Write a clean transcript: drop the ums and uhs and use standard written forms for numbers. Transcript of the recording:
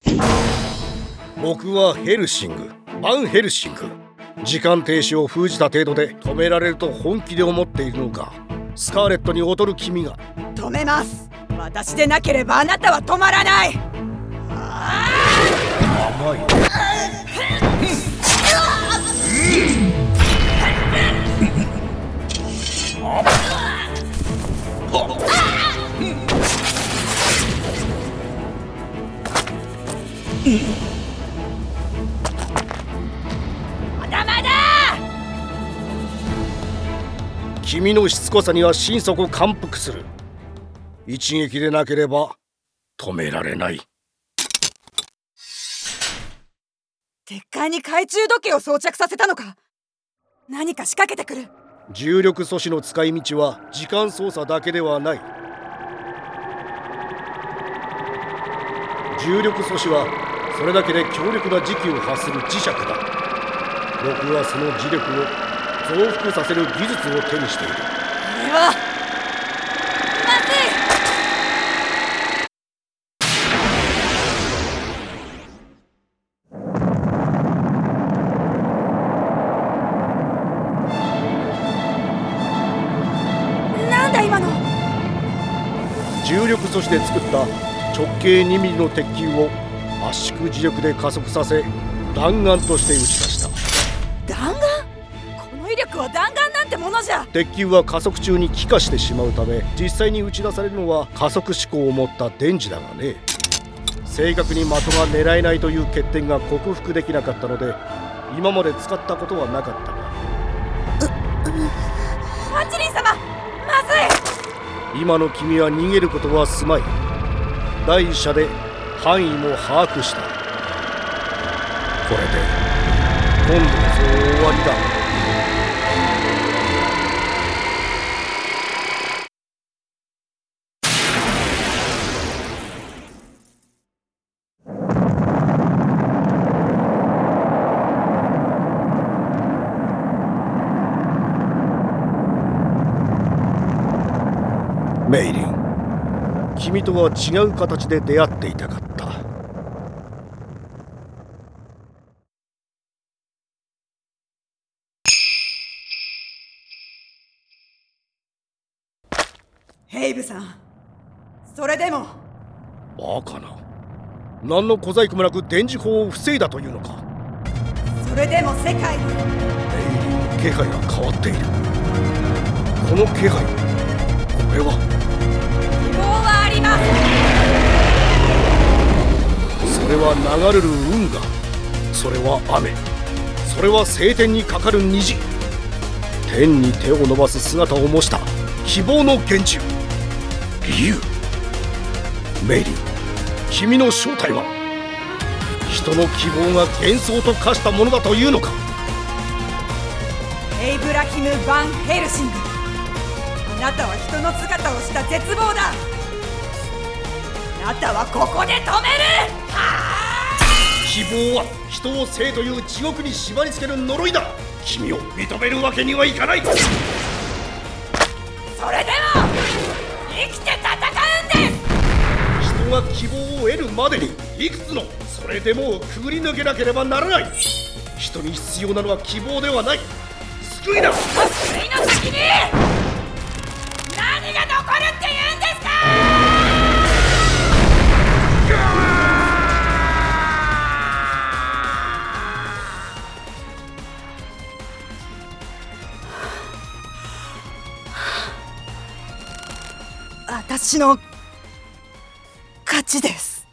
僕はヘルシング、バンヘルシング。時間停止を封じた程度で止められると本気で思っているのか。スカーレットに劣る君が。 止めます。私でなければあなたは止まらない。 甘い。 まだまだ。 君のしつこさには心底感服する。一撃でなければ止められない。 鉄塊に懐中時計を装着させたのか。何か仕掛けてくる。 重力阻止の使い道は時間操作だけではない。重力阻止はそれだけで強力な磁気を発する磁石だ。僕はその磁力を増幅させる技術を手にしている。 これはまずい。なんだ今の。 重力阻止で作った直径2ミリの鉄球を圧縮磁力で加速させ弾丸として打ち出した。 弾丸？この威力は弾丸なんてものじゃ。 鉄球は加速中に気化してしまうため、実際に打ち出されるのは加速思考を持った電磁だがね。正確に的が狙えないという欠点が克服できなかったので、今まで使ったことはなかったが。 パンチリン様、まずい。 今の君は逃げることはすまい。第一射で範囲も把握した。これで今度こそ終わりだ。メイリン、君とは違う形で出会っていたかった。 ヘイブさん、それでも。 バカな。何の小細工もなく電磁砲を防いだというのか。 それでも世界に。 メイリンの気配が変わっている。この気配、これは希望はあります。 それは流れる運河、それは雨、それは晴天にかかる虹。天に手を伸ばす姿を模した希望の源氏、理由。メイリン、君の正体は人の希望が幻想と化したものだというのか。 エイブラヒム・バン・ヘルシング、あなたは人の姿をした絶望だ。あなたはここで止める。 希望は人を生という地獄に縛り付ける呪いだ。君を認めるわけにはいかない。 それでも生きて戦うんです。 人が希望を得るまでにいくつのそれでもをくぐり抜けなければならない。人に必要なのは希望ではない、救いだ。 救いの先に何が残るって言うんですか。私の勝ちです。